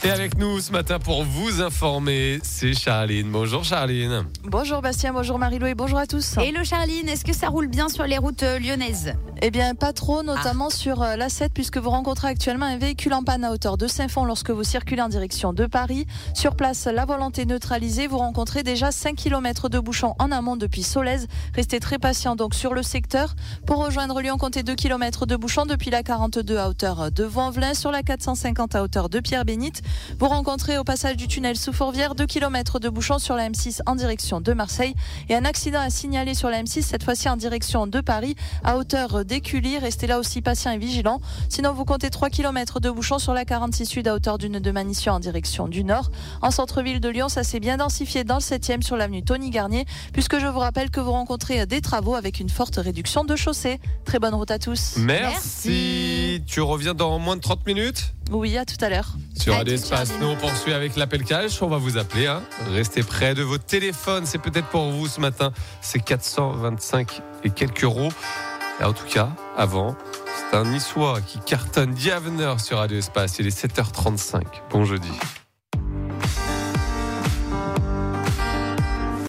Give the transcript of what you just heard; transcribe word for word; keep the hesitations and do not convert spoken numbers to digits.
Et avec nous ce matin pour vous informer, c'est Charline. Bonjour Charline. Bonjour Bastien, bonjour Marie-Lou et bonjour à tous. Hello Charline, est-ce que ça roule bien sur les routes euh, lyonnaises ? Eh bien pas trop, notamment ah. sur euh, l'A sept puisque vous rencontrez actuellement un véhicule en panne à hauteur de Saint-Fond lorsque vous circulez en direction de Paris. Sur place, la volante est neutralisée, vous rencontrez déjà cinq kilomètres de bouchons en amont depuis Solèze. Restez très patient donc sur le secteur. Pour rejoindre Lyon, comptez deux kilomètres de bouchons depuis la quarante-deux à hauteur de Vanvelin, sur la quatre cent cinquante à hauteur de Pierre-Bénite. Vous rencontrez au passage du tunnel sous Fourvière deux kilomètres de bouchons sur la M six en direction de Marseille et un accident à signaler sur la M six, cette fois-ci en direction de Paris à hauteur d'Écully. Restez là aussi patient et vigilant. Sinon, vous comptez trois kilomètres de bouchons sur la quarante-six sud à hauteur d'une de Manicien en direction du nord. En centre-ville de Lyon, ça s'est bien densifié dans le septième sur l'avenue Tony Garnier puisque je vous rappelle que vous rencontrez des travaux avec une forte réduction de chaussée. Très bonne route à tous. Merci. Merci. Tu reviens dans moins de trente minutes ? Oui, à tout à l'heure. Sur À Radio tout, Espace, Charline. nous on poursuit avec l'appel cash, on va vous appeler. Hein. Restez près de vos téléphones, c'est peut-être pour vous ce matin. C'est quatre cent vingt-cinq et quelques euros. Et en tout cas, avant, c'est un Niçois qui cartonne Diavener sur Radio Espace. Il est sept heures trente-cinq. Bon jeudi.